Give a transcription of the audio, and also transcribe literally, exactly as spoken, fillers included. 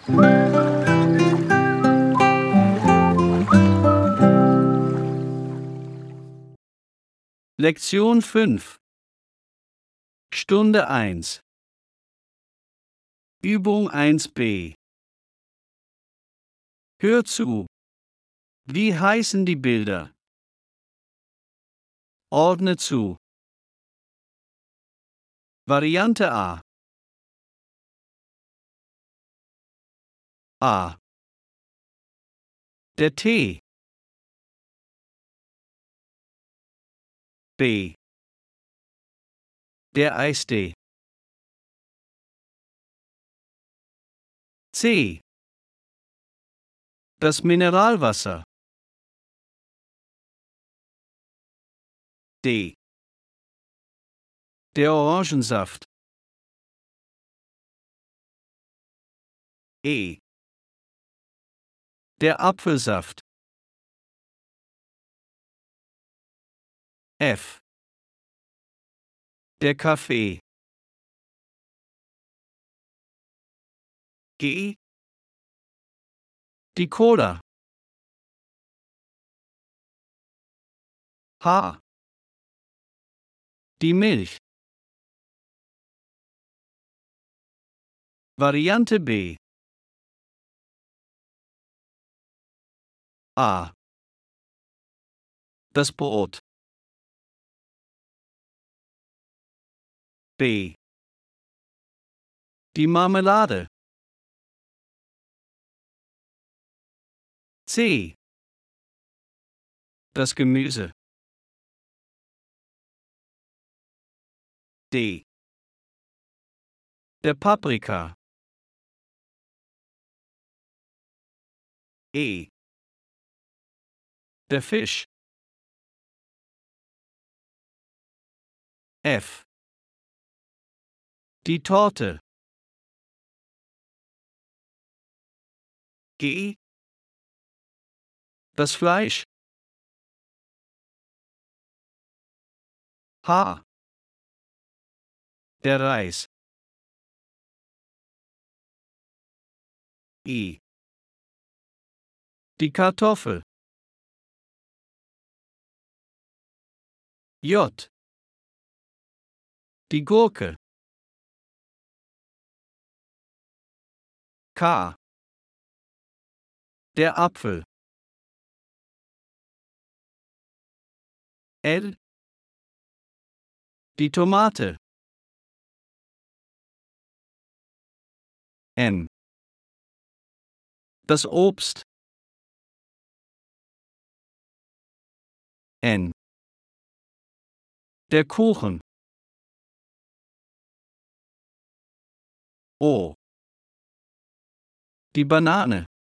Lektion fünf. Stunde eins. Übung eins b. Hör zu. Wie heißen die Bilder? Ordne zu. Variante A. A. Der Tee. B. Der Eistee. C. Das Mineralwasser. D. Der Orangensaft. E. Der Apfelsaft. F. Der Kaffee. G. Die Cola. H. Die Milch. Variante B. A. Das Brot. B. Die Marmelade. C. Das Gemüse. D. Der Paprika. E. Der Fisch. F. Die Torte. G. Das Fleisch. H. Der Reis. I. Die Kartoffel. J. Die Gurke. K. Der Apfel. L. Die Tomate. M. Das Obst. N. Der Kuchen. O. Die Banane.